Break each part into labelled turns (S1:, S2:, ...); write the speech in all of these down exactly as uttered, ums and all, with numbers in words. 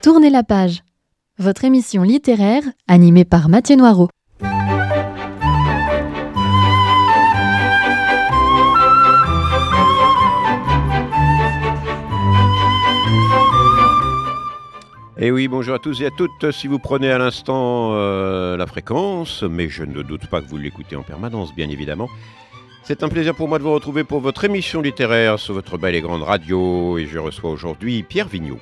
S1: Tournez la page, votre émission littéraire animée par Mathieu Noireau.
S2: Et oui, bonjour à tous et à toutes. Si vous prenez à l'instant euh, la fréquence, mais je ne doute pas que vous l'écoutez en permanence, bien évidemment, c'est un plaisir pour moi de vous retrouver pour votre émission littéraire sur votre belle et grande radio. Et je reçois aujourd'hui Pierre Vigneault.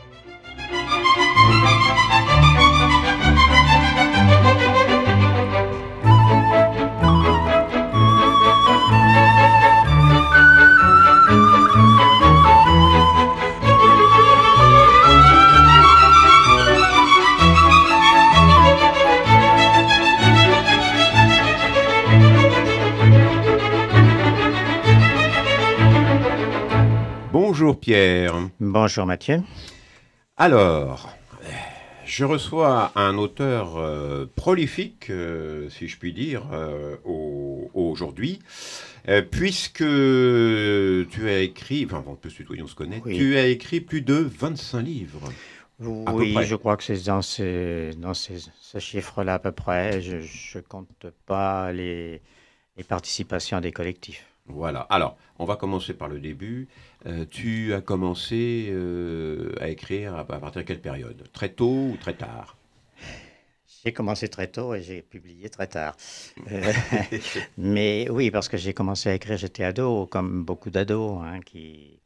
S2: Bonjour Pierre.
S3: Bonjour Mathieu.
S2: Alors, je reçois un auteur euh, prolifique, euh, si je puis dire, euh, au, aujourd'hui, euh, puisque tu as écrit, enfin on peut se tutoyer, on se connaît, oui. Tu as écrit plus de vingt-cinq livres.
S3: Oui, je crois que c'est dans, ces, dans ces, ce chiffre-là à peu près. Je ne compte pas les, les participations à des collectifs.
S2: Voilà. Alors, on va commencer par le début. Euh, tu as commencé euh, à écrire à, à partir de quelle période? Très tôt ou très tard?
S3: J'ai commencé très tôt et j'ai publié très tard. Euh, mais oui, parce que j'ai commencé à écrire, j'étais ado, comme beaucoup d'ados hein, qui,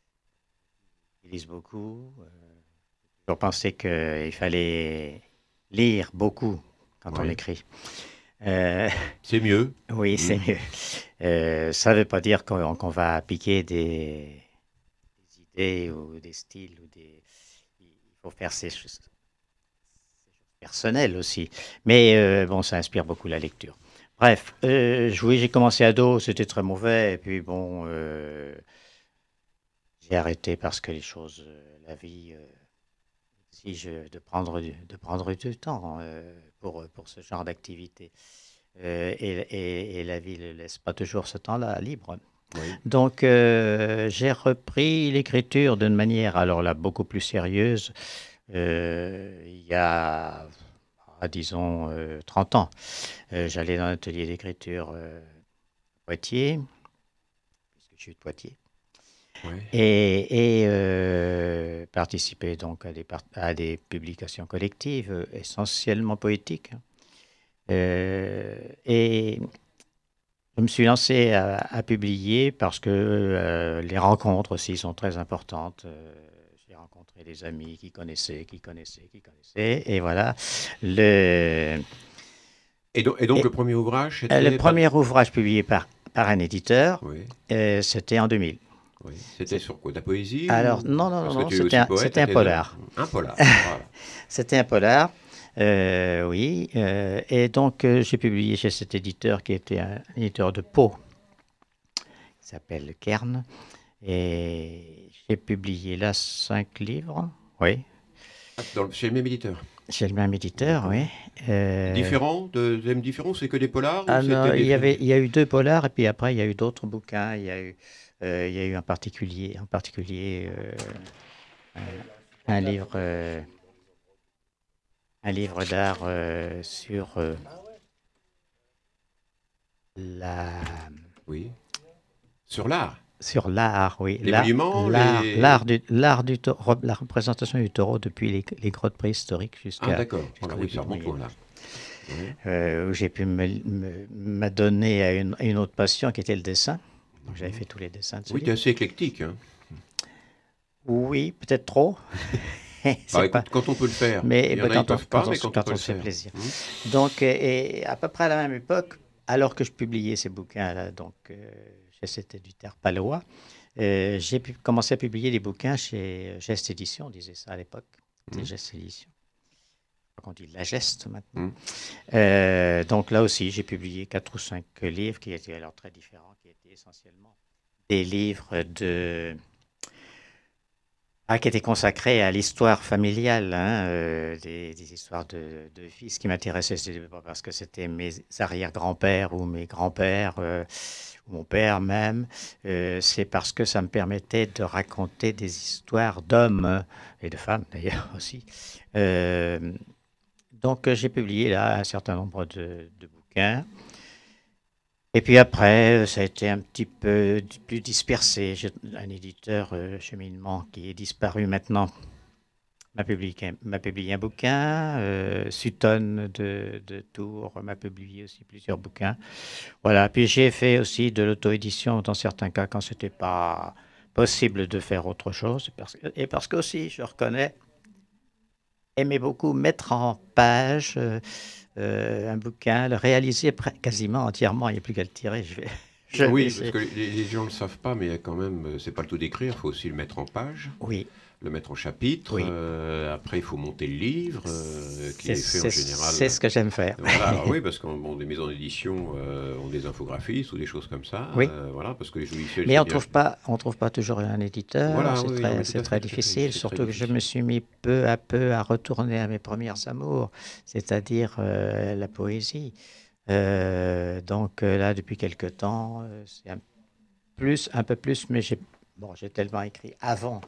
S3: qui lisent beaucoup. Euh, j'ai toujours pensé qu'il fallait lire beaucoup quand oui. on écrit.
S2: Euh, c'est mieux.
S3: Oui, mmh. c'est mieux. Euh, ça ne veut pas dire qu'on, qu'on va appliquer des, des idées ou des styles. Ou des... Il faut faire ces choses, ces choses personnelles aussi. Mais euh, bon, ça inspire beaucoup la lecture. Bref, euh, oui, j'ai commencé ado, c'était très mauvais. Et puis bon, euh, j'ai arrêté parce que les choses, la vie, euh, exige de prendre, de prendre du temps euh, pour, pour ce genre d'activité. Euh, et, et, et la vie ne laisse pas toujours ce temps-là libre. Oui. Donc, euh, j'ai repris l'écriture d'une manière, alors là, beaucoup plus sérieuse, euh, il y a, disons, euh, trente ans. Euh, j'allais dans un atelier d'écriture euh, à Poitiers, puisque je suis de Poitiers, oui. et, et euh, participer donc à des, à des publications collectives, essentiellement poétiques. Euh, et je me suis lancé à, à publier parce que euh, les rencontres aussi sont très importantes. Euh, j'ai rencontré des amis qui connaissaient, qui connaissaient, qui connaissaient. Et voilà. Le...
S2: Et donc, et donc et, le premier ouvrage c'était...
S3: Le premier ouvrage publié par, par un éditeur, oui. euh, c'était en deux mille.
S2: Oui. C'était sur quoi? De la poésie?
S3: Alors,
S2: ou...
S3: non, non, non, non
S2: c'était,
S3: un,
S2: poète,
S3: c'était un polar.
S2: Un polar, voilà.
S3: C'était un polar. Euh, oui, euh, et donc euh, j'ai publié chez cet éditeur qui était un éditeur de Pau, qui s'appelle Kern, et j'ai publié là cinq livres, oui.
S2: Ah, dans, chez le même éditeur?
S3: Chez le même éditeur, oui.
S2: Euh... Différents, de thèmes différents, c'est que des polars?
S3: Ah,
S2: ou
S3: non,
S2: des...
S3: il y avait, il y a eu deux polars, et puis après il y a eu d'autres bouquins, il y a eu, euh, il y a eu en particulier, en particulier euh, un, un livre... Euh, un livre d'art euh, sur euh, la...
S2: Oui. Sur l'art.
S3: Sur l'art, oui.
S2: Les
S3: l'art,
S2: monuments,
S3: l'art,
S2: les...
S3: l'art, du, l'art du taureau, la représentation du taureau depuis les, les grottes préhistoriques jusqu'à...
S2: Ah d'accord, voilà, oui, ça remonte loin là.
S3: Oui. Euh, où j'ai pu me, me, m'adonner à une, à une autre passion qui était le dessin. Donc j'avais fait tous les dessins de ce
S2: Oui, tu es assez éclectique. Hein.
S3: Oui, peut-être trop.
S2: Bah, écoute, pas... Quand on peut le faire.
S3: Mais,
S2: il y en
S3: bah,
S2: a
S3: quand,
S2: qui peuvent pas,
S3: quand,
S2: mais
S3: on,
S2: quand,
S3: quand
S2: on, peut
S3: on
S2: le
S3: se fait
S2: faire.
S3: plaisir.
S2: Mmh.
S3: Donc, et, et à peu près à la même époque, alors que je publiais ces bouquins-là, donc euh, chez cet éditeur palois, euh, j'ai pu, commencé à publier des bouquins chez Geste Édition, on disait ça à l'époque. C'était mmh. Geste Édition. On dit la Geste maintenant. Mmh. Euh, donc là aussi, j'ai publié quatre ou cinq livres qui étaient alors très différents, qui étaient essentiellement des livres de... Ah, qui était consacré à l'histoire familiale, hein, euh, des, des histoires de, de vie. Ce qui m'intéressait, c'était pas parce que c'était mes arrière-grands-pères ou mes grands-pères, euh, ou mon père même, euh, c'est parce que ça me permettait de raconter des histoires d'hommes, hein, et de femmes d'ailleurs aussi. Euh, donc euh, j'ai publié là un certain nombre de, de bouquins. Et puis après, euh, ça a été un petit peu di- plus dispersé. J'ai un éditeur euh, cheminement qui est disparu maintenant m'a publié, m'a publié un bouquin. Euh, Sutton de, de Tours m'a publié aussi plusieurs bouquins. Voilà. Puis j'ai fait aussi de l'auto-édition dans certains cas quand c'était pas possible de faire autre chose. Parce que- et parce que aussi, je reconnais, aimer beaucoup mettre en page euh, euh, un bouquin, le réaliser pre- quasiment entièrement. Il n'y a plus qu'à le tirer. Je vais, je vais
S2: Oui, parce
S3: essayer.
S2: que les, les gens ne le savent pas, mais il y a quand même, euh, c'est pas le tout d'écrire, il faut aussi le mettre en page,
S3: Oui,
S2: le mettre en chapitre.
S3: oui.
S2: euh, après, il faut monter le livre, euh, qui
S3: C'est
S2: est fait en
S3: c'est-
S2: général.
S3: c'est ce que j'aime faire.
S2: Voilà, alors oui, parce que bon, des maisons d'édition euh, ont des infographistes ou des choses comme ça.
S3: Oui,
S2: euh, voilà, parce que les logiciels,
S3: mais
S2: c'est
S3: on
S2: bien.
S3: trouve pas, on trouve pas toujours un éditeur.
S2: Voilà,
S3: C'est
S2: oui, oui, non,
S3: très,
S2: mais tout
S3: c'est
S2: à
S3: très
S2: fait, tout à fait,
S3: difficile.
S2: c'est très
S3: Surtout que je me
S2: difficile.
S3: suis mis peu à peu à retourner à mes premières amours, c'est-à-dire euh, la poésie. Euh, donc euh, là, depuis quelque temps, euh, c'est un plus, un peu plus, mais j'ai bon, j'ai tellement écrit avant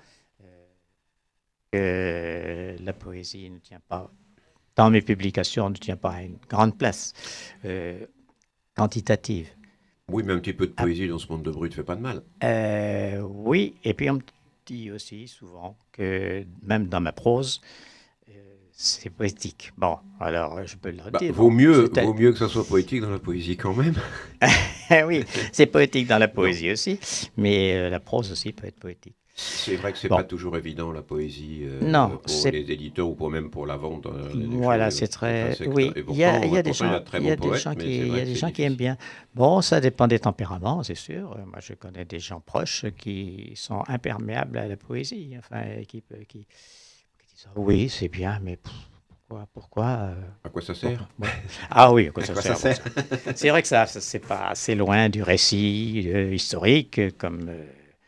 S3: que la poésie ne tient pas, dans mes publications, ne tient pas à une grande place euh, quantitative.
S2: Oui, mais un petit peu de
S3: Ah,
S2: poésie dans ce monde de brut fait pas de mal.
S3: euh, oui, et puis on me dit aussi souvent que même dans ma prose, euh, c'est poétique. Bon, alors je peux le
S2: Bah,
S3: redire.
S2: vaut
S3: Bon,
S2: mieux,
S3: c'est un-
S2: vaut mieux que ça soit poétique dans la poésie quand même.
S3: oui, c'est poétique dans la
S2: Non.
S3: poésie aussi, mais euh, la prose aussi peut être poétique.
S2: C'est vrai que c'est
S3: Bon,
S2: pas toujours évident la poésie euh,
S3: non,
S2: pour
S3: c'est
S2: les éditeurs ou pour même pour la vente euh, des des
S3: voilà,
S2: choses.
S3: c'est
S2: C'est un
S3: très.
S2: secteur.
S3: Oui,
S2: Et
S3: il y a, il
S2: pourtant,
S3: y
S2: euh,
S3: a des
S2: pourtant, il y a
S3: gens,
S2: de très
S3: il y
S2: beaux
S3: a des
S2: poètes,
S3: gens
S2: mais
S3: qui,
S2: c'est
S3: il y
S2: vrai
S3: a
S2: que
S3: des
S2: c'est
S3: gens qui aiment
S2: difficile.
S3: bien. Bon, ça dépend des tempéraments, c'est sûr. Euh, Moi, je connais des gens proches qui sont imperméables à la poésie, enfin, et qui, peut- qui, qui disent ah oui, c'est bien, mais pff, pourquoi, pourquoi, euh,
S2: À quoi ça sert?
S3: pourquoi bon. Ah oui, à quoi
S2: À
S3: ça
S2: quoi ça
S3: sert? Bon,
S2: sert?
S3: ça- c'est vrai que ça, ça, c'est pas assez loin du récit euh, historique, euh, comme euh,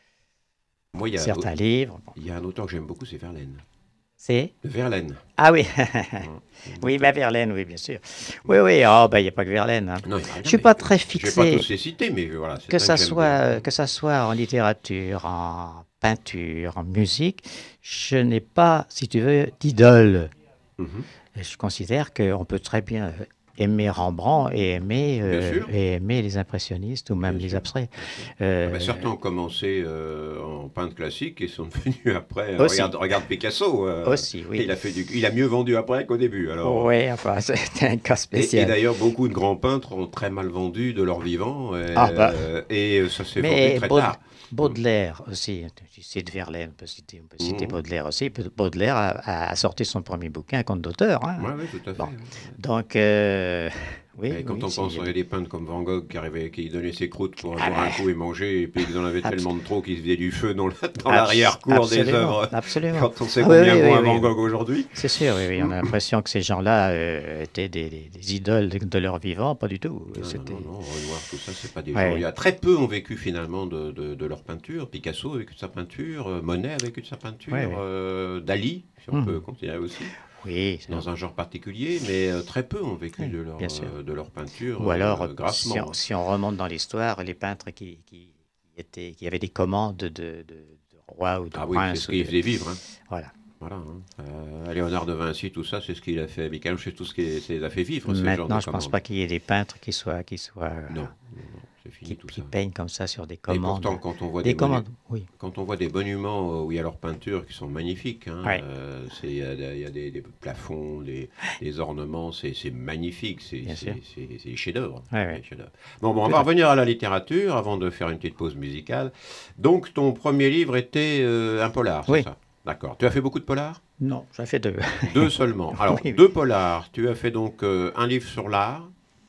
S2: Moi, il y a,
S3: certains livres. Bon,
S2: il y a un auteur que j'aime beaucoup, c'est Verlaine.
S3: c'est
S2: Verlaine.
S3: ah oui,
S2: Hum, j'aime
S3: oui,
S2: beaucoup.
S3: bah Verlaine, oui, bien sûr. Oui, oui, oh, bah, il n'y a pas que Verlaine, hein.
S2: Non, il y a
S3: Je
S2: rien,
S3: suis
S2: mais
S3: pas
S2: que-
S3: très
S2: je vais pas tous
S3: fixé,
S2: les citer, mais voilà,
S3: que
S2: c'est un
S3: ça
S2: que j'aime bien.
S3: soit, que ça soit en littérature, en peinture, en musique. Je n'ai pas, si tu veux, d'idole.
S2: Mhm.
S3: Et je considère qu'on peut très bien aimer Rembrandt et aimer,
S2: Bien
S3: euh,
S2: sûr,
S3: et aimer les impressionnistes ou même
S2: bien
S3: les
S2: sûr,
S3: abstraits.
S2: bien sûr. Ah ben,
S3: Euh,
S2: certains ont commencé euh, en peintre classique et sont devenus après. euh,
S3: aussi,
S2: regarde, regarde Picasso. euh,
S3: aussi, oui.
S2: il a fait du, il a mieux vendu après qu'au début. Alors,
S3: Oui, enfin, c'est un cas
S2: et, et
S3: spécial.
S2: d'ailleurs, beaucoup de grands peintres ont très mal vendu de leur vivant,
S3: Ah, bah,
S2: euh, et ça s'est vendu
S3: mais
S2: très
S3: Baud-
S2: tard. Mm.
S3: Baudelaire aussi, tu cite Verlaine, on peut citer, on peut citer
S2: Mhm.
S3: Baudelaire aussi. Baudelaire a, a- a sorti son premier bouquin, un conte d'auteur, hein.
S2: Ouais, ouais, tout à fait.
S3: Bon,
S2: Ouais.
S3: donc, euh, oui,
S2: Et quand
S3: oui,
S2: on
S3: si,
S2: pense
S3: euh,
S2: à des peintres comme Van Gogh qui arrivait, qui donnait ses croûtes pour
S3: ah
S2: boire un
S3: ben,
S2: coup et manger, et puis qu'ils en avaient
S3: abs-
S2: tellement de trop qu'ils se faisaient du feu dans la- dans
S3: abs-
S2: l'arrière-cour des
S3: absolument,
S2: œuvres.
S3: absolument.
S2: Quand on sait
S3: Ah oui,
S2: combien
S3: oui,
S2: vaut
S3: oui,
S2: un
S3: oui,
S2: Van
S3: oui.
S2: Gogh aujourd'hui.
S3: C'est sûr, oui, oui, on a l'impression que ces gens-là euh, étaient des, des- des idoles de, de leur vivant, pas du tout.
S2: Non, non,
S3: C'était,
S2: non, non, Renoir, tout ça, c'est pas des gens. Il y
S3: ouais,
S2: a très peu ont vécu finalement de, de, de leur peinture. Picasso a vécu de sa peinture, euh, Monet a vécu de sa peinture,
S3: ouais, ouais.
S2: euh, Dali, si on peut
S3: Mhm.
S2: considérer aussi,
S3: Oui, c'est-
S2: dans un genre particulier, mais euh, très peu ont vécu
S3: oui,
S2: de leur,
S3: bien sûr.
S2: euh, de leur peinture
S3: Ou alors,
S2: euh,
S3: euh, si
S2: grassement.
S3: on, si on remonte dans l'histoire, les peintres qui, qui, qui étaient, qui avaient des commandes de, de, de rois ou de
S2: Ah oui, c'est
S3: princes,
S2: ce
S3: ou
S2: qu'il
S3: de,
S2: faisait vivre. Hein.
S3: voilà.
S2: Voilà. Hein. Euh, Léonard de Vinci, tout ça, c'est ce qu'il a fait. Michel-Ange, c'est tout ce qu'il les a fait vivre, ce genre
S3: Maintenant,
S2: de
S3: je pense
S2: commandes.
S3: pas qu'il y ait des peintres qui soient, qui soient, euh,
S2: Non, non, non, c'est fini
S3: qui,
S2: tout
S3: qui
S2: ça.
S3: peignent comme ça sur des
S2: Et
S3: commandes.
S2: pourtant, quand on voit des,
S3: Des
S2: monu-
S3: commandes, oui.
S2: quand on voit des monuments euh, où il y a leurs peintures qui sont magnifiques, hein,
S3: Ouais,
S2: euh, c'est- il y a, il y a des, des plafonds, des, des ornements, c'est c'est magnifique, c'est
S3: bien
S2: c'est-
S3: sûr.
S2: c'est- c'est des chefs-d'œuvre.
S3: Ouais,
S2: Des
S3: ouais.
S2: chefs-d'œuvre. Bon, bon, on
S3: Tout
S2: va
S3: à fait.
S2: revenir à la littérature avant de faire une petite pause musicale. Donc, ton premier livre était euh, un polar, c'est
S3: Oui.
S2: ça? D'accord. Tu as fait beaucoup de polars?
S3: Non, j'en fais deux.
S2: Deux seulement. Alors,
S3: Oui, oui.
S2: deux polars. Tu as fait donc euh, un livre sur l'art.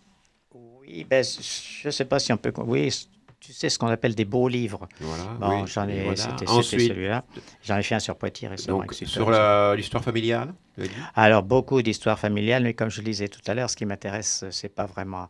S3: Oui, ben, je ne sais pas si on peut. Oui, tu sais ce qu'on appelle des beaux livres.
S2: Voilà,
S3: Bon,
S2: oui.
S3: j'en
S2: Et
S3: ai.
S2: voilà.
S3: C'était c'était
S2: Ensuite,
S3: celui-là. J'en ai fait un sur Poitiers récemment
S2: donc,
S3: avec Sutton
S2: sur
S3: aussi.
S2: la- l'histoire familiale, tu as dit?
S3: Alors, beaucoup d'histoires familiales, mais comme je le disais tout à l'heure, ce qui m'intéresse, c'est pas vraiment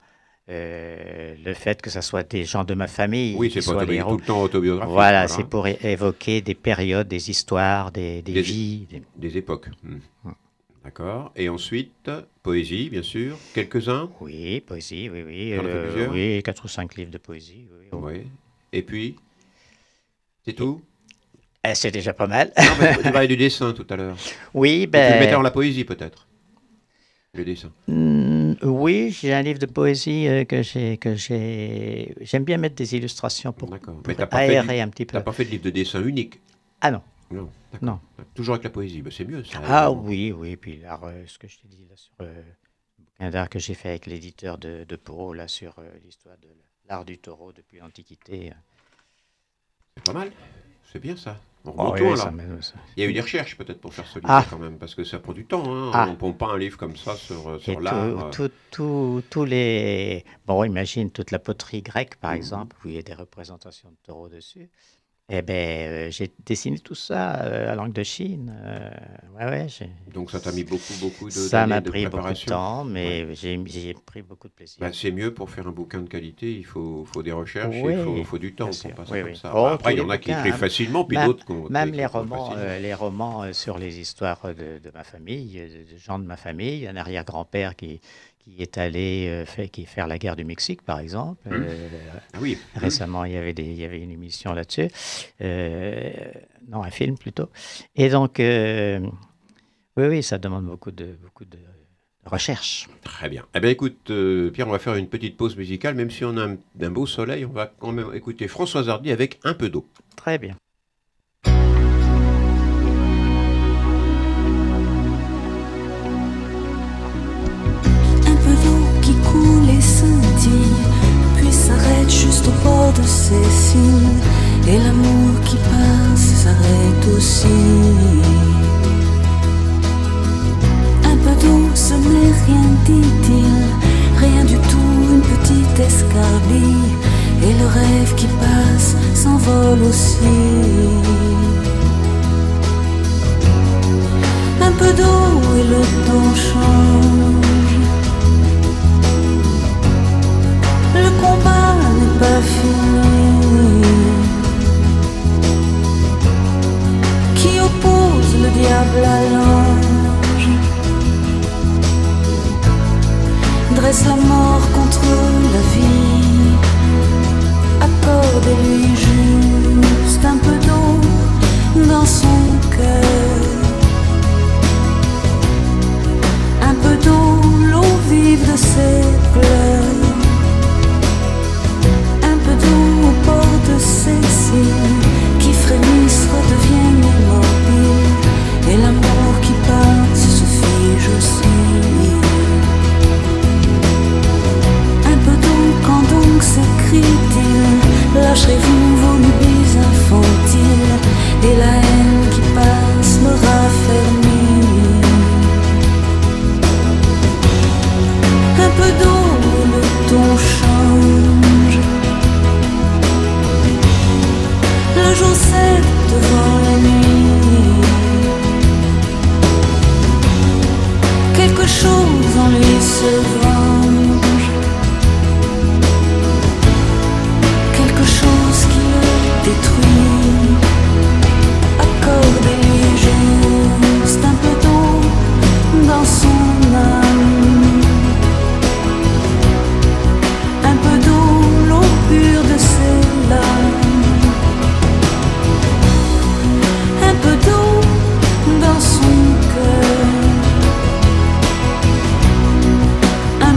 S3: euh, le fait que ce soit des gens de ma famille
S2: Oui,
S3: qui
S2: c'est pas
S3: soient les
S2: autobi-
S3: héros.
S2: tout le temps autobiographique.
S3: Voilà, c'est pour é- évoquer des périodes, des histoires, des, des
S2: Des-
S3: vies. des-
S2: Des époques. Hmm. D'accord. Et ensuite, poésie, bien sûr. Quelques-uns.
S3: Oui, poésie, oui, oui.
S2: T'en as fait
S3: euh,
S2: plusieurs
S3: oui, quatre ou cinq livres de poésie. Oui, oui.
S2: Oui. Et puis, c'est tout.
S3: Eh, c'est déjà pas mal.
S2: Non, mais tu parlais du dessin tout à l'heure.
S3: Oui,
S2: Et tu le mettais
S3: ben.
S2: dans la poésie, peut-être. Le dessin.
S3: Hmm, oui, j'ai un livre de poésie euh, que j'ai que j'ai. J'aime bien mettre des illustrations pour,
S2: D'accord.
S3: pour
S2: Mais t'as pas fait
S3: aérer
S2: de-
S3: un petit peu.
S2: T'as pas fait de livre de dessin unique.
S3: Ah non,
S2: Non. D'accord.
S3: non.
S2: Toujours avec la poésie. Ben, c'est mieux, ça.
S3: Ah
S2: évidemment.
S3: oui, oui. Puis l'art, euh, ce que je t'ai dit là sur euh, le bouquin d'art que j'ai fait avec l'éditeur de, de Pau, là sur euh, l'histoire de l'art du taureau depuis l'Antiquité.
S2: C'est pas mal. C'est bien, ça. On
S3: Oh,
S2: remonte
S3: oui,
S2: loin,
S3: oui,
S2: là.
S3: ça me- ça-
S2: Il y a eu des recherches, peut-être, pour faire ce livre,
S3: Ah.
S2: quand même. Parce que ça prend du temps. Hein.
S3: Ah.
S2: On ne pompe pas un livre comme ça sur, euh,
S3: Et
S2: sur
S3: tout-
S2: l'art. euh.
S3: tout- tout- tous les. Bon, imagine toute la poterie grecque, par
S2: Mhm.
S3: exemple, où il y a des représentations de taureaux dessus. Eh bien, j'ai dessiné tout ça euh, à langue de Chine. Euh, ouais, ouais, j'ai-
S2: Donc, ça t'a mis beaucoup, beaucoup de
S3: ça
S2: d'années
S3: m'a
S2: de
S3: pris beaucoup de
S2: préparation.
S3: temps, mais j'ai j'ai pris beaucoup de plaisir.
S2: Bah, c'est mieux pour faire un bouquin de qualité, il faut, faut des recherches, et
S3: Oui,
S2: il faut, faut du temps
S3: bien
S2: pour
S3: sûr.
S2: pas ça
S3: Oui,
S2: comme
S3: oui.
S2: ça.
S3: Oh,
S2: Après, il y
S3: tous
S2: en
S3: les
S2: a qui
S3: bouquins,
S2: écrivent
S3: hein.
S2: facilement, puis
S3: Même-
S2: d'autres qui
S3: Même
S2: qui
S3: les
S2: écrivent pas
S3: romans,
S2: facilement.
S3: euh, les romans euh, sur les histoires de, de ma famille, euh, de gens de ma famille, un arrière-grand-père qui, qui est allé euh, fait, qui faire la guerre du Mexique, par exemple.
S2: Hum.
S3: Euh,
S2: Ah oui,
S3: Récemment, il y avait des, il y avait une émission là-dessus. Euh, non, un film plutôt. Et donc, euh, oui, oui, ça demande beaucoup de, beaucoup de recherche.
S2: très bien. Eh bien, écoute, euh, Pierre, on va faire une petite pause musicale, même si on a un, un beau soleil, on va quand même écouter Françoise Hardy avec Un peu d'eau.
S3: Très bien.
S4: Un peu d'eau qui coule et scintille, puis s'arrête juste au bord de ses cils. Et l'amour qui passe s'arrête aussi. Un peu d'eau, ce n'est rien, dit-il, rien du tout, une petite escarbille. Et le rêve qui passe s'envole aussi. Un peu d'eau et le temps change. Le combat n'est pas fini. Qui oppose le diable à l'ange, dresse la mort contre la vie. Accordez-lui juste un peu d'eau dans son cœur. Un peu d'eau, l'eau vive de ses pleurs. Un peu d'eau au bord de ses cils, qui frémissent, redeviennent immobiles. Et l'amour qui passe se fige aussi. Un peu d'eau, quand donc s'écrie-t-il, lâcherez-vous vos lubies infantiles. Et la haine qui passe me raffermit. Un peu d'eau et le ton change. Le jour cède devant la nuit. Quelque chose en lui se venge. Quelque chose qui le détruit. Accordez-lui juste un peu d'eau dans son âme. Un peu d'eau, l'eau pure de ses larmes. Un peu d'eau dans son cœur. Un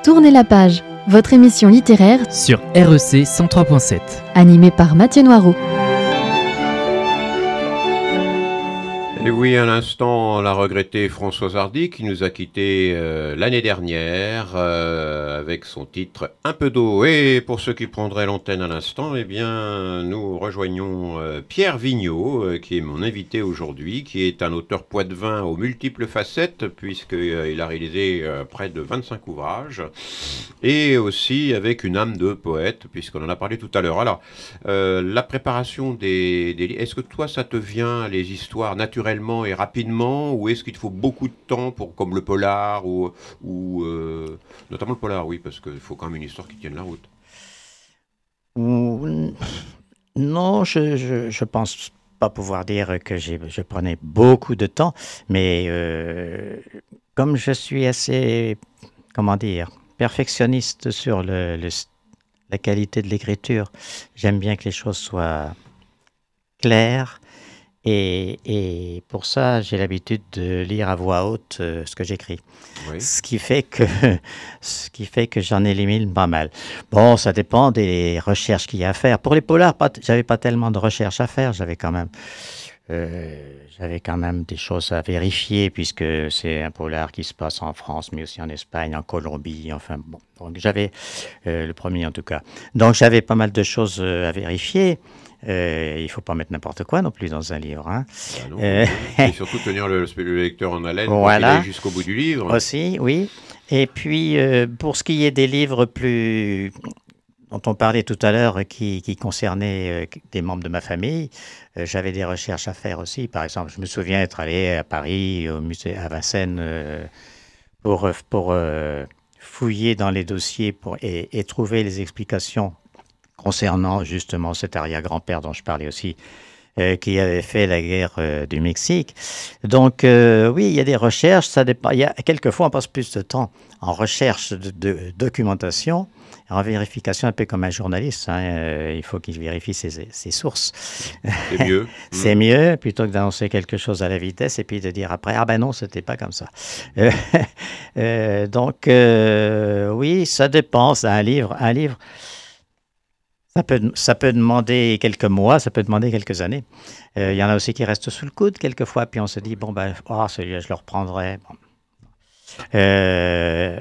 S1: Tournez la page, votre émission littéraire
S5: sur R E C cent trois point sept.
S1: Animée par Mathieu Noireau.
S2: Et oui, à l'instant, la regrettée Françoise Hardy qui nous a quittés euh, l'année dernière euh, avec son titre Un peu d'eau. Et pour ceux qui prendraient l'antenne à l'instant, eh bien, nous rejoignons euh, Pierre Vigneault, euh, qui est mon invité aujourd'hui, qui est un auteur poitevin aux multiples facettes, puisqu'il euh, a réalisé euh, près de vingt-cinq ouvrages, et aussi avec une âme de poète, puisqu'on en a parlé tout à l'heure. Alors, euh, la préparation des, des livres, est-ce que toi, ça te vient, les histoires naturellement et rapidement, ou est-ce qu'il te faut beaucoup de temps pour, comme le polar, ou, ou euh, notamment le polar, oui, parce qu'il faut quand même une histoire qui tienne la route.
S3: Non, je, je, je pense pas pouvoir dire que j'ai, je prenais beaucoup de temps, mais euh, comme je suis assez, comment dire, perfectionniste sur le, le, la qualité de l'écriture, j'aime bien que les choses soient claires. Et, et pour ça, j'ai l'habitude de lire à voix haute euh, ce que j'écris. Oui. Ce qui fait que, ce qui fait que j'en élimine pas mal. Bon, ça dépend des recherches qu'il y a à faire. Pour les polars, pas t- j'avais pas tellement de recherches à faire. J'avais quand même, euh, j'avais quand même des choses à vérifier puisque c'est un polar qui se passe en France, mais aussi en Espagne, en Colombie. Enfin, bon. Donc j'avais euh, le premier en tout cas. Donc j'avais pas mal de choses euh, à vérifier. Euh, il ne faut pas mettre n'importe quoi non plus dans un livre. Hein.
S2: Ah non, euh... Et surtout tenir le, le lecteur en haleine
S3: voilà.
S2: pour qu'il aille jusqu'au bout du livre.
S3: Aussi, oui. Et puis, euh, pour ce qui est des livres plus dont on parlait tout à l'heure, qui, qui concernaient euh, des membres de ma famille, euh, j'avais des recherches à faire aussi. Par exemple, je me souviens être allé à Paris, au musée à Vincennes, euh, pour, pour euh, fouiller dans les dossiers pour, et, et trouver les explications concernant justement cet arrière-grand-père dont je parlais aussi, euh, qui avait fait la guerre euh, du Mexique. Donc euh, oui, il y a des recherches, ça dépend. Il y a, quelquefois on passe plus de temps en recherche de, de documentation, en vérification, un peu comme un journaliste. Hein, euh, il faut qu'il vérifie ses, ses sources.
S2: C'est mieux.
S3: C'est mmh. mieux, plutôt que d'annoncer quelque chose à la vitesse et puis de dire après, ah ben non, c'était pas comme ça. Euh, euh, donc euh, oui, ça dépend. C'est un livre, un livre. Ça peut, ça peut demander quelques mois, ça peut demander quelques années. Il euh, y en a aussi qui restent sous le coude quelquefois, puis on se dit, bon, ben, oh, celui-là, je le reprendrai. Bon. Euh,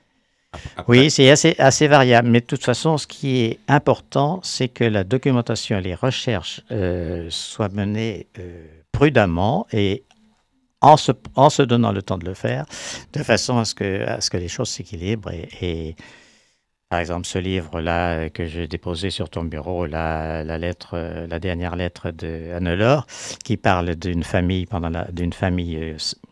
S3: oui, c'est assez, assez variable, mais de toute façon, ce qui est important, c'est que la documentation et les recherches euh, soient menées euh, prudemment et en se, en se donnant le temps de le faire, de façon à ce que, à ce que les choses s'équilibrent et, et par exemple, ce livre-là que j'ai déposé sur ton bureau, la, la lettre, la dernière lettre de Hannelore, qui parle d'une famille pendant la, d'une famille euh,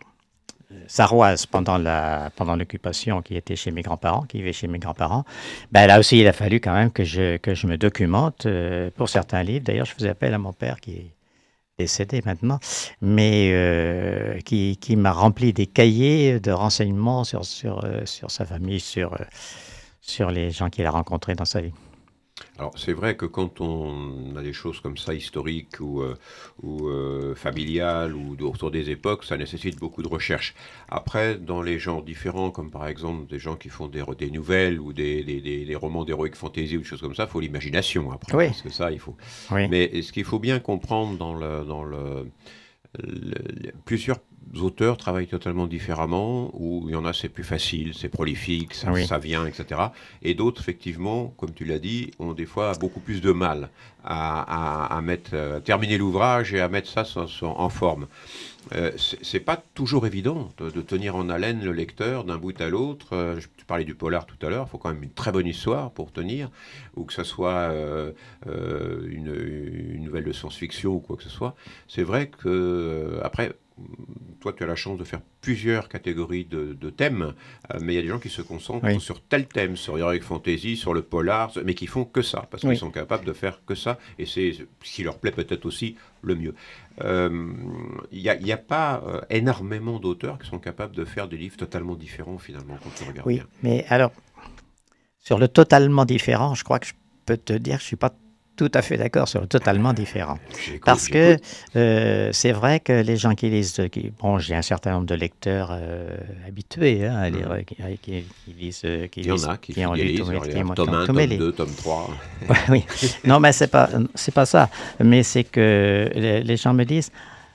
S3: sarroise pendant la, pendant l'occupation, qui était chez mes grands-parents, qui vivait chez mes grands-parents. Ben là aussi, il a fallu quand même que je que je me documente euh, pour certains livres. D'ailleurs, je faisais appel à mon père qui est décédé maintenant, mais euh, qui qui m'a rempli des cahiers de renseignements sur sur euh, sur sa famille, sur euh, sur les gens qu'il a rencontrés dans sa vie.
S2: Alors, c'est vrai que quand on a des choses comme ça, historiques ou, euh, ou euh, familiales ou autour des époques, ça nécessite beaucoup de recherche. Après, dans les genres différents, comme par exemple des gens qui font des, des nouvelles ou des, des, des, des romans d'heroic fantasy ou des choses comme ça, il faut l'imagination après.
S3: Oui.
S2: Parce que ça, il faut.
S3: Oui.
S2: Mais ce qu'il faut bien comprendre dans le... Dans le Le, le, plusieurs auteurs travaillent totalement différemment, où il y en a c'est plus facile, c'est prolifique, ça, oui. ça vient, et cetera. Et d'autres, effectivement, comme tu l'as dit, ont des fois beaucoup plus de mal à, à, à, mettre, à terminer l'ouvrage et à mettre ça en, en forme. Euh, c'est, c'est pas toujours évident de, de tenir en haleine le lecteur d'un bout à l'autre. Euh, je, tu parlais du polar tout à l'heure, il faut quand même une très bonne histoire pour tenir, ou que ce soit euh, euh, une, une nouvelle de science-fiction ou quoi que ce soit. C'est vrai que, euh, après, toi tu as la chance de faire plusieurs catégories de, de thèmes, euh, mais il y a des gens qui se concentrent oui. sur tel thème, sur l'heroic fantasy, sur le polar, mais qui font que ça, parce oui. qu'ils sont capables de faire que ça, et c'est ce qui leur plaît peut-être aussi le mieux. Il euh, n'y a, y a pas euh, énormément d'auteurs qui sont capables de faire des livres totalement différents finalement quand tu regardes
S3: oui,
S2: bien.
S3: Mais alors, sur le totalement différent, je crois que je peux te dire que je ne suis pas tout à fait d'accord, sur totalement différent. J'écoute, Parce j'écoute. que euh, c'est vrai que les gens qui lisent, qui, bon, j'ai un certain nombre de lecteurs euh, habitués hein, à lire, mmh. qui, qui, qui lisent, qui
S2: Il y
S3: lisent,
S2: en a qui,
S3: qui ont lu tous les
S2: tome un, tome deux, tome trois.
S3: Ouais, oui, non, mais c'est pas, c'est pas ça. Mais c'est que les, les gens me disent,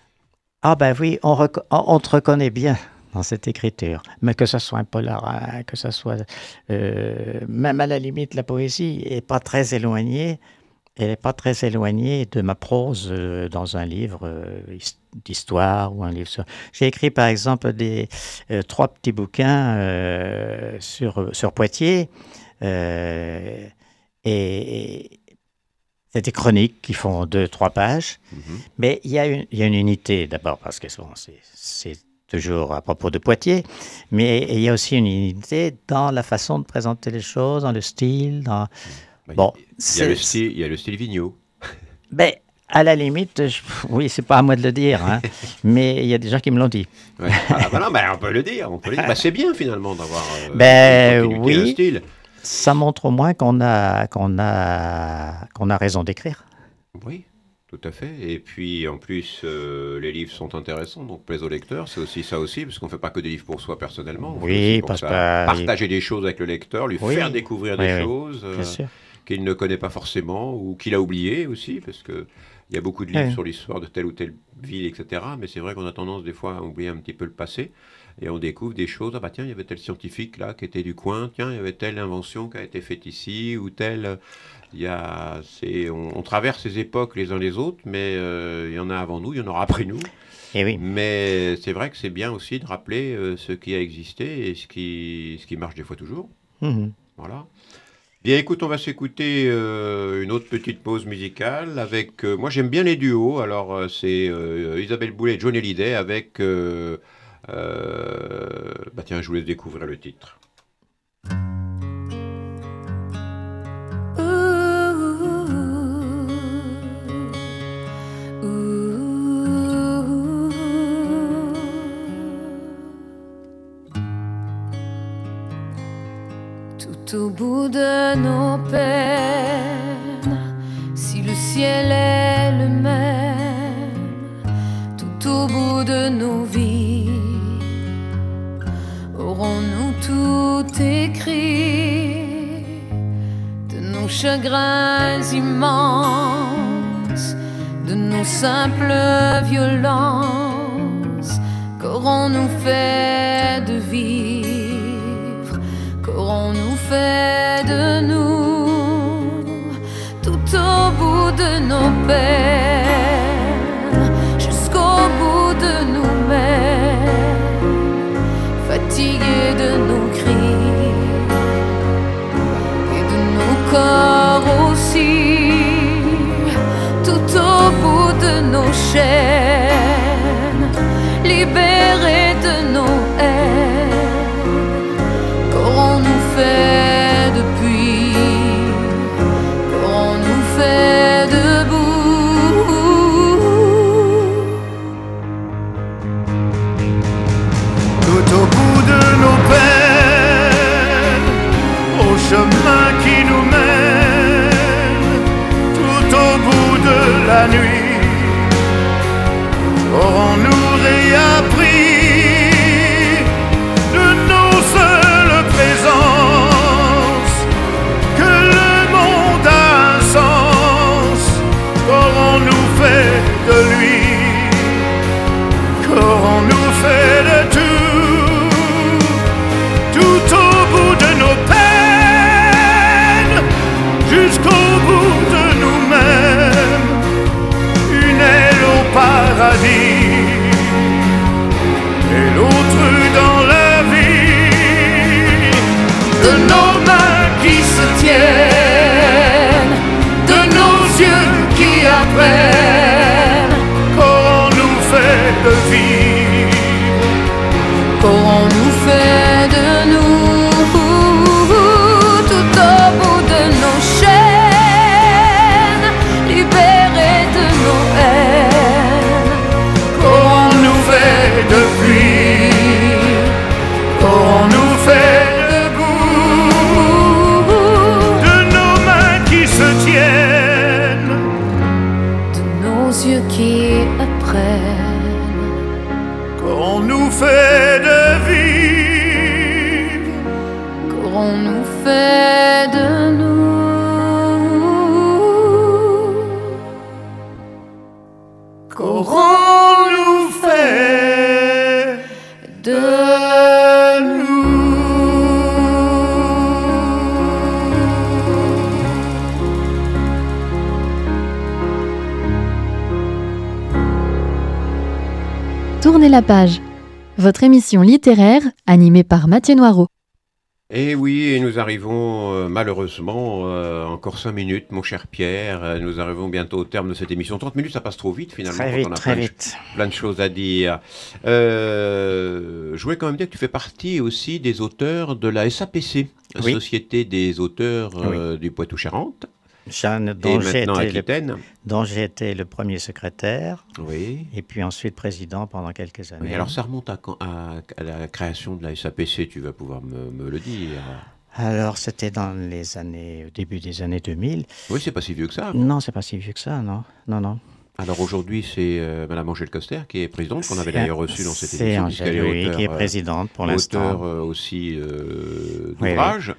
S3: ah ben oui, on, rec- on te reconnaît bien dans cette écriture, mais que ce soit un polar, hein, que ce soit euh, même à la limite la poésie est pas très éloignée, elle est pas très éloignée de ma prose euh, dans un livre euh, d'histoire ou un livre sur... J'ai écrit par exemple des euh, trois petits bouquins euh, sur sur Poitiers euh, et, et c'est des chroniques qui font deux trois pages, mm-hmm. mais il y a une il y a une unité d'abord parce que bon, c'est c'est toujours à propos de Poitiers, mais il y a aussi une unité dans la façon de présenter les choses, dans le style. Dans...
S2: Bah,
S3: bon,
S2: il y a le style, il y a le style Vigneault.
S3: Ben, à la limite, je... oui, c'est pas à moi de le dire, hein, mais il y a des gens qui me l'ont dit.
S2: Ouais. Ah, bah non, bah, on peut le dire, on peut le dire. Bah, c'est bien finalement d'avoir euh,
S3: ben,
S2: une
S3: oui,
S2: un style.
S3: Ça montre au moins qu'on a, qu'on a, qu'on a raison d'écrire.
S2: Oui. Tout à fait. Et puis, en plus, euh, les livres sont intéressants, donc plaisent aux lecteurs. C'est aussi ça aussi, parce qu'on ne fait pas que des livres pour soi personnellement. On
S3: oui,
S2: pour
S3: parce
S2: ça,
S3: que...
S2: partager des choses avec le lecteur, lui
S3: oui.
S2: faire découvrir
S3: oui,
S2: des
S3: oui.
S2: choses euh, qu'il ne connaît pas forcément ou qu'il a oubliées aussi, parce qu'il y a beaucoup de livres oui. sur l'histoire de telle ou telle ville, et cetera. Mais c'est vrai qu'on a tendance des fois à oublier un petit peu le passé. Et on découvre des choses. Ah bah tiens, il y avait tel scientifique là qui était du coin. Tiens, il y avait telle invention qui a été faite ici ou telle... Il y a, c'est, on, on traverse ces époques les uns les autres, mais euh, il y en a avant nous, il y en aura après nous.
S3: Et oui.
S2: Mais c'est vrai que c'est bien aussi de rappeler euh, ce qui a existé et ce qui, ce qui marche des fois toujours.
S3: Mmh.
S2: Voilà. Bien, écoute, on va s'écouter euh, une autre petite pause musicale avec... Euh, moi, j'aime bien les duos. Alors, euh, c'est euh, Isabelle Boulay et John Hallyday avec... Euh, euh, bah tiens, je vous laisse découvrir le titre.
S6: Au bout de nos peines, si le ciel est le même, tout au bout de nos vies, aurons-nous tout écrit de nos chagrins immenses, de nos simples violences, qu'aurons-nous fait de vivre? Qu'aurons-nous fait de nous tout au bout de nos peines, jusqu'au bout de nous-mêmes, fatigués de nos cris et de nos corps aussi, tout au bout de nos chaînes, libérés de nos haines. Qu'aurons-nous fait depuis? Qu'aurons-nous fait debout?
S7: Tout au bout de nos peines, au chemin qui nous mène, tout au bout de la nuit, aurons-nous réappris que le monde a un sens? Qu'aurons-nous fait de lui? Qu'aurons-nous fait de tout? Tout au bout de nos peines, jusqu'au bout de nous-mêmes, une aile au paradis.
S6: fait de nous?
S7: Qu'aurons-nous fait
S6: de nous?
S1: Tournez la page. Votre émission littéraire animée par Mathieu Noireau.
S2: Et oui, et nous arrivons euh, malheureusement, euh, encore cinq minutes, mon cher Pierre, euh, nous arrivons bientôt au terme de cette émission. trente minutes, ça passe trop vite finalement.
S3: Très
S2: quand
S3: vite,
S2: on a
S3: très
S2: plein,
S3: vite.
S2: De, plein de choses à dire. Euh, je voulais quand même dire que tu fais partie aussi des auteurs de la S A P C, la
S3: Oui.
S2: Société des auteurs euh, du Poitou-Charentes,
S3: Jeanne,
S2: et
S3: dont j'ai
S2: maintenant
S3: été, le,
S2: Aquitaine.
S3: dont j'ai été le premier secrétaire
S2: Oui.
S3: et puis ensuite président pendant quelques années.
S2: Oui, alors ça remonte à, quand- à- à la création de la S A P C, tu vas pouvoir me, me le dire.
S3: Alors, c'était dans les années, au début des années deux mille.
S2: Oui, c'est pas si vieux que ça.
S3: Non, c'est pas si vieux que ça, non. Non, non.
S2: Alors aujourd'hui, c'est euh, Madame Angèle Coster qui est présidente, qu'on avait
S3: C'est-
S2: d'ailleurs reçue dans cette
S3: C'est
S2: émission.
S3: Angèle,
S2: puisqu'elle est
S3: oui,
S2: auteure,
S3: qui est
S2: euh,
S3: présidente pour
S2: auteur
S3: l'instant.
S2: euh, aussi euh,
S3: Oui,
S2: d'ouvrages.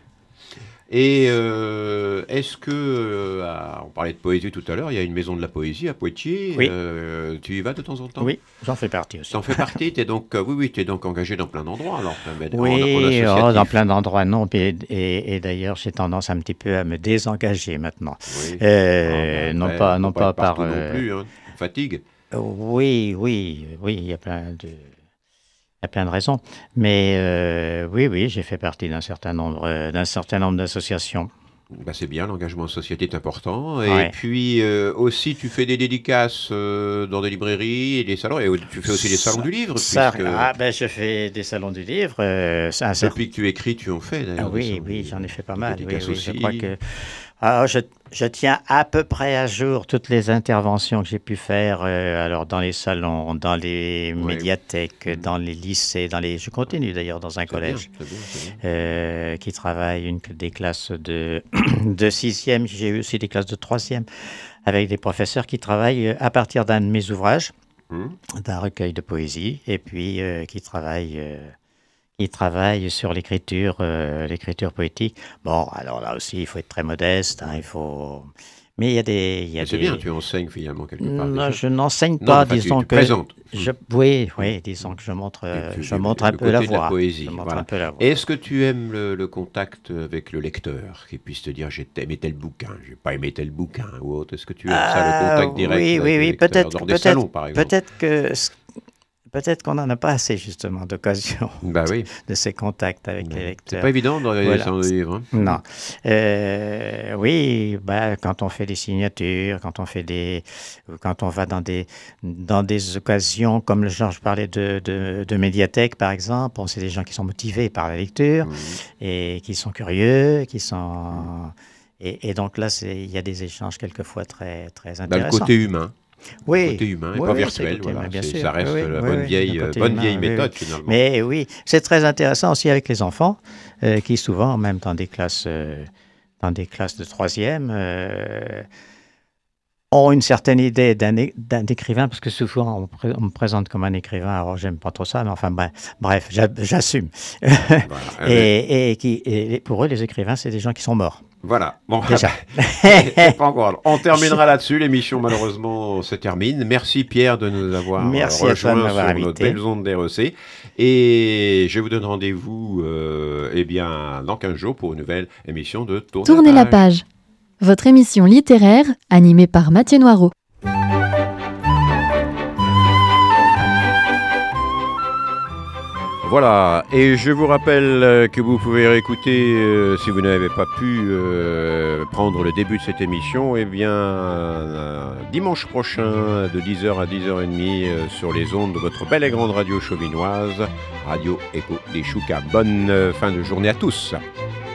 S2: Et euh, est-ce que, euh, ah, on parlait de poésie tout à l'heure, il y a une maison de la poésie à Poitiers.
S3: Oui.
S2: Euh, tu y vas de temps en temps?
S3: Oui, j'en fais partie aussi.
S2: T'en fais partie, t'es donc, euh, oui, oui, t'es donc engagé dans plein d'endroits alors. en- en
S3: Oui, oh,
S2: associatif.
S3: dans plein d'endroits, non. Et, et, et d'ailleurs, j'ai tendance un petit peu à me désengager maintenant.
S2: Oui.
S3: Euh,
S2: Ah, ben,
S3: non
S2: après,
S3: pas,
S2: faut
S3: non
S2: pas
S3: pas
S2: être
S3: par.
S2: partout
S3: euh,
S2: non plus, hein. Fatigue.
S3: Oui, oui, oui, il y a plein de, il y a plein de raisons. Mais euh, oui, oui, j'ai fait partie d'un certain nombre, euh, d'un certain nombre d'associations.
S2: Bah, c'est bien, l'engagement en société est important. Et
S3: Ouais.
S2: puis euh, aussi, tu fais des dédicaces euh, dans des librairies et des salons. Et tu fais aussi des salons du livre.
S3: Ça,
S2: puisque
S3: ah, ben, je fais des salons du livre. Euh, c'est un certain-
S2: depuis que tu écris, tu en fais
S3: Ah
S2: d'ailleurs. des
S3: oui,
S2: salons
S3: oui,
S2: du-
S3: j'en ai fait pas
S2: des
S3: mal. Oui,
S2: dédicaces
S3: oui, je
S2: aussi.
S3: crois que. Ah, je, je tiens à peu près à jour toutes les interventions que j'ai pu faire, euh, alors dans les salons, dans les
S2: Oui.
S3: médiathèques,
S2: Mhm.
S3: dans les lycées, dans les. Je continue d'ailleurs dans un
S2: C'est bien,
S3: collège
S2: c'est bien, c'est bien.
S3: euh, qui travaille une, des classes de, de sixième. J'ai eu aussi des classes de troisième avec des professeurs qui travaillent euh, à partir d'un de mes ouvrages,
S2: Hum.
S3: d'un recueil de poésie, et puis euh, qui travaillent. euh, qui travaillent sur l'écriture, euh, l'écriture poétique. Bon, alors là aussi, il faut être très modeste, hein, il faut. Mais il y a des, il y a
S2: Mais c'est
S3: des.
S2: bien, tu enseignes finalement quelque part.
S3: Non,
S2: déjà.
S3: je n'enseigne
S2: Non,
S3: pas,
S2: enfin, tu-
S3: disons
S2: tu
S3: que.
S2: présentes.
S3: Je, oui, oui, disons que je montre, euh,
S2: Tu-
S3: je
S2: tu-
S3: montre
S2: le
S3: un peu
S2: côté
S3: la
S2: de la
S3: voix.
S2: poésie,
S3: Je montre
S2: voilà.
S3: un peu la voix.
S2: Est-ce que tu aimes le, le contact avec le lecteur, qui puisse te dire j'ai aimé tel bouquin, j'ai pas aimé tel bouquin ou autre? Est-ce que tu aimes ça, le
S3: Ah,
S2: contact direct
S3: oui,
S2: avec
S3: oui,
S2: le
S3: oui,
S2: lecteur,
S3: peut-être,
S2: dans des
S3: peut-être,
S2: salons par exemple?
S3: peut-être que, peut-être qu'on n'en a pas assez justement d'occasion
S2: Bah oui,
S3: de ces contacts avec les
S2: c'est
S3: lecteurs.
S2: pas évident dans les
S3: Voilà.
S2: salons de livres. hein.
S3: Non. Euh, oui, bah, quand on fait des signatures, quand on fait des, quand on va dans des, dans des occasions comme le genre, je parlais de, de, de médiathèque par exemple, bon, c'est des gens qui sont motivés par la lecture
S2: Mhm.
S3: et qui sont curieux, qui sont, et, et donc là, c'est, il y a des échanges quelquefois très, très
S2: Bah, le
S3: intéressants.
S2: côté humain,
S3: oui.
S2: le côté humain et
S3: Oui,
S2: pas
S3: oui,
S2: virtuel,
S3: c'est le côté
S2: voilà.
S3: humain, bien
S2: c'est-
S3: sûr.
S2: ça reste
S3: Oui, oui,
S2: la
S3: oui,
S2: bonne
S3: oui,
S2: vieille,
S3: le côté
S2: bonne
S3: humain,
S2: vieille
S3: oui, oui.
S2: méthode finalement.
S3: Mais oui, c'est très intéressant aussi avec les enfants, euh, qui souvent, même dans des classes, euh, dans des classes de troisième, euh, ont une certaine idée d'un, é- d'un écrivain, parce que souvent on, pré- on me présente comme un écrivain, alors j'aime pas trop ça, mais enfin bref, bref j'a- j'assume.
S2: Voilà.
S3: et, et, qui, et pour eux, les écrivains, c'est des gens qui sont morts.
S2: Voilà. Bon,
S3: Déjà.
S2: c'est pas encore. On terminera là-dessus. L'émission, malheureusement, se termine. Merci, Pierre, de nous avoir
S3: Merci à toi
S2: rejoints
S3: de m'avoir
S2: sur nos
S3: invité.
S2: belles ondes d'R E C. Et je vous donne rendez-vous euh, eh bien, dans quinze jours pour une nouvelle émission de Tournez,
S1: Tournez la page. Votre émission littéraire animée par Mathieu Noireau.
S2: Voilà, et je vous rappelle euh, que vous pouvez réécouter, euh, si vous n'avez pas pu euh, prendre le début de cette émission, eh bien, euh, dimanche prochain, de dix heures à dix heures trente, euh, sur les ondes de votre belle et grande radio chauvinoise, Radio Écho des Choucas. Bonne euh, fin de journée à tous.